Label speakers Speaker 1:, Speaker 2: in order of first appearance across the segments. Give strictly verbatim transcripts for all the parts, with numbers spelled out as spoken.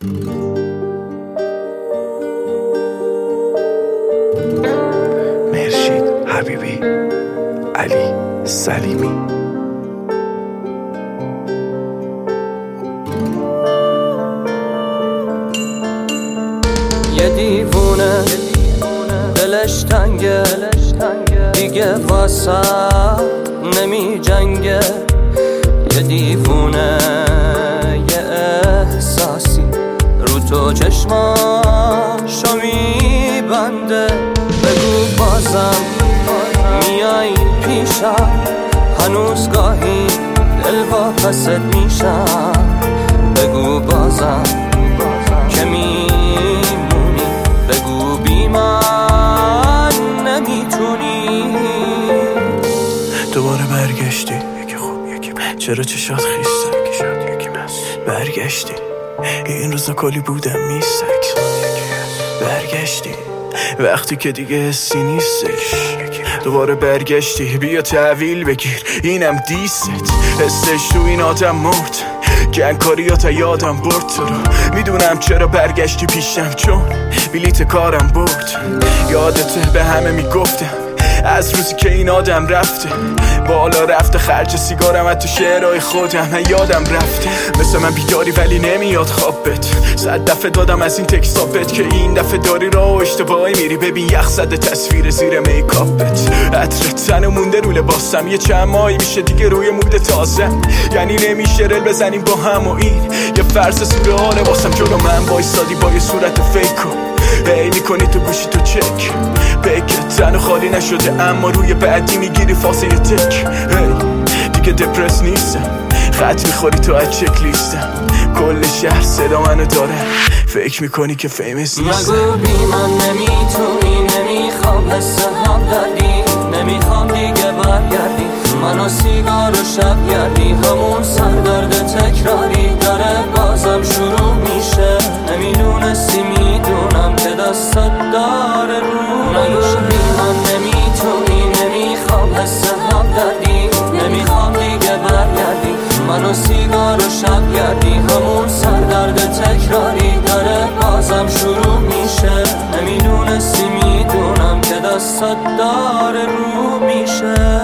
Speaker 1: مرشید حبیبی، علی سلیمی.
Speaker 2: یه دیوونه دلش تنگه، دیگه واسه نمی جنگه. یه دیوونه یه احساسی رو تو چشماشو می بنده. بگو بازم میای پیشم، هنوز گاهی دل واپست میشم. بگو بازم که میمونی، بگو بی من نمیتونی.
Speaker 1: دوباره برگشتی، یکی خوب یکی بد، چرا چشات خیسته، یکی شاد یکی مست. برگشتی این روزا کلی بودم میسک. برگشتی وقتی که دیگه حسی نیستش. دوباره برگشتی، بیا تحویل بگیر اینم دیست. حسش تو این آدم مرد، گنگکاریات یادم برد. تو رو میدونم چرا برگشتی پیشم، چون بلیت کارم برد. یادته به همه میگفتم از روزی که این آدم رفته، بالا رفته خرج سیگارم حتی شعرهای خودم. من یادم رفته مثل من بیداری ولی نمیاد خوابت. صد دفعه دادم از این تکسابت که این دفعه داری راه و اشتباهی میری. ببین یخ زده تصویر زیر میکاپت، عطر تنو مونده رو لباسم. یه چند ماهی میشه دیگه روی مود تازه، یعنی نمیشه رل بزنیم با هم. و این یه فرض سورئاله واسم، جلو من وایسادی با یه صورت فیکو هی میکنی تو گوشی تو چک. بکت تنو خالی نشده اما روی بعدی میگیری فاصله تک. هی دیگه دپرس نیستم، خط میخوری تو از چک لیستم. کل شهر صدا منو داره، فکر میکنی که فیمس نیستم.
Speaker 2: مگو بی من نمیتونی، نمیخوام حس هم دادی، نمیخوام دیگه برگردی. منو سیگار و شب گردی، همون سردرد تکراری داره بازم شروع میشه. نمیدونستی میدونم که دستت داره رو میشه. بی من نمیتونی، نمیخوام حس هم دادی، نمیخوام دیگه برگردی. منو سیگار و شب گردی، همون سردرد تکراری داره بازم شروع میشه. نمیدونستی میدونم که دستت داره رو میشه.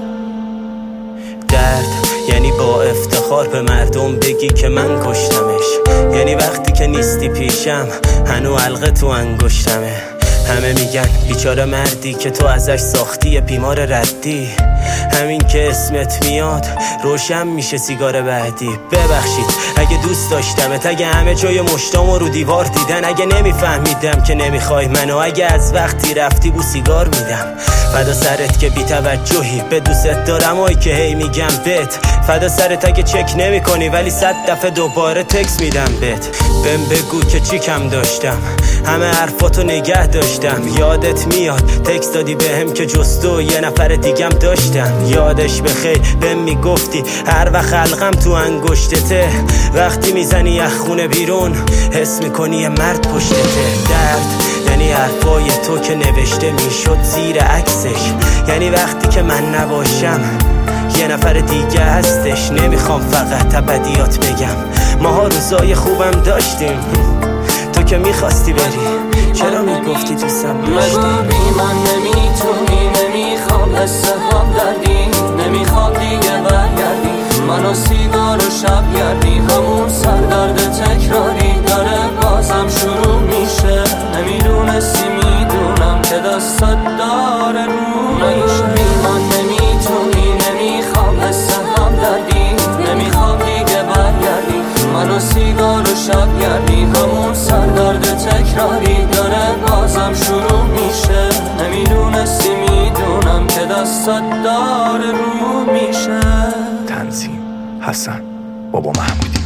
Speaker 3: درد یعنی با افتخار به مردم بگی که من کشتمش، یعنی وقتی که نیستی پیشم هنو حلقه تو انگشتمه. همه میگن بیچاره مردی که تو ازش ساختی بیمار ردی. همین که اسمت میاد روشن میشه سیگار بعدی. ببخشید اگه دوست داشتمت، اگه همه جای مشتامو رو دیوار دیدن، اگه نمیفهمیدم که نمیخوای منو، اگه از وقتی رفتی بو سیگار میدم. فدا سرت که بی توجهی، به دوست دارم آی که هی میگم بت. فدا سرت اگه چک نمی کنی ولی صد دفعه دوباره تکس میدم بت. بهم بگو که چی کم داشتم، همه حرفاتو نگه داشتم. یادت میاد تکس دادی بهم که جستو یه نفر دیگم داشتم. یادش بخیر بهم میگفتی هر وقت حلقم تو انگشتته. وقتی میزنی از خونه بیرون حس میکنی یه مرد پشتته. درد یعنی حرفای تو که نوشته میشد زیر عکسش، یعنی وقتی که من نباشم یه نفر دیگه هستش. نمیخوام فقط ابدیات بگم، ماها روزای خوبم داشتیم. تو که میخواستی بری چرا میگفتی دوستم داشتی؟
Speaker 2: مگو بی من نمیتونی، نمیخوام حس هم دردی، نمیخوام دیگه برگردی. منو سیگار و شب گردی، همون سردرد تکراری داره بازم شروع میشه. نمیدونستی میدونم که دستت داره رو میشه. بی من نمیتونی، نمیخوام حس هم دردی، نمیخوام دیگه برگردی. منو سیگار و شب گردی، همون سردرد تکراری داره بازم شروع میشه. نمیدونستی میدونم که دستت داره رو میشه.
Speaker 1: تنظیم حسن بابا محمودی.